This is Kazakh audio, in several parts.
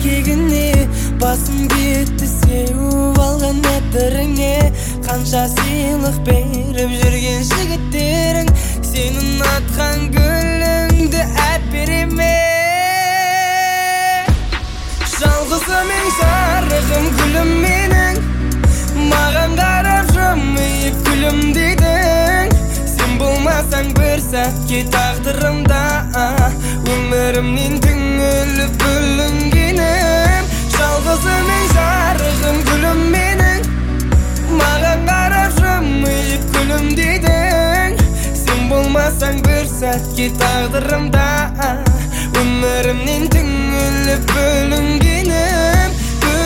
еркегіне басым кетті сеуіп алған әтіріңе қанша сыйлық беріп жүрген жігіттерің сенің атқан гүліңді әпереме жалғызымен жарығым гүлім менің маған қарап жымиып күлімдедің сен болмасаң бір сәтке тағдырымда өмірімнен түңіліп бүлінгенім жалғызымен жарығым гүлім менің маған қарап жымиып күлімдедің сен болмасаң бір сәтке тағдырымда өмірімнен түңіліп бүлінгенім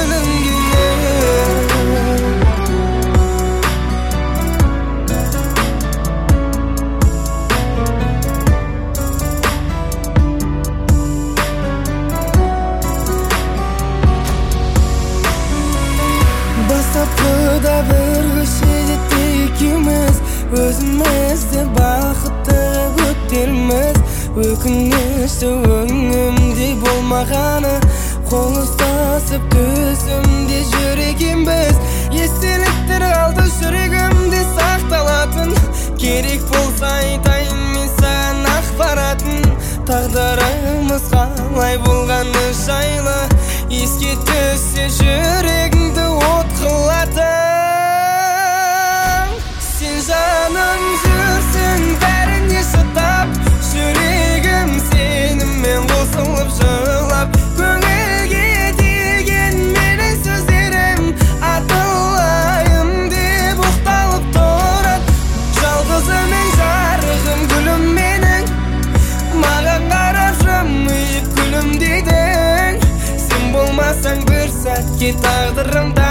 бастапқыда бір көшеде екеуміз өзімізді бақытты өтерміз өкінішті өңімде болмағаны қол ұстасып төсімде жүр екенбіз естеліктер қалды жүрегімде сақталатын керек болса айтайын мен саған ақпаратын тағдырымыз қалай болғаны жайлы еске түссе жүрегіңді от қылатын сен жаным жүрсің бәріне шыдап жүрегім сенімен қосылып жылап көңілге тиген менің сөздерім атылайын деп оқталып тұрады жалғызымен жарығым гүлім менің маған қарап жымиып күлімдедің сен болмасаң бір сәтке тағдырымда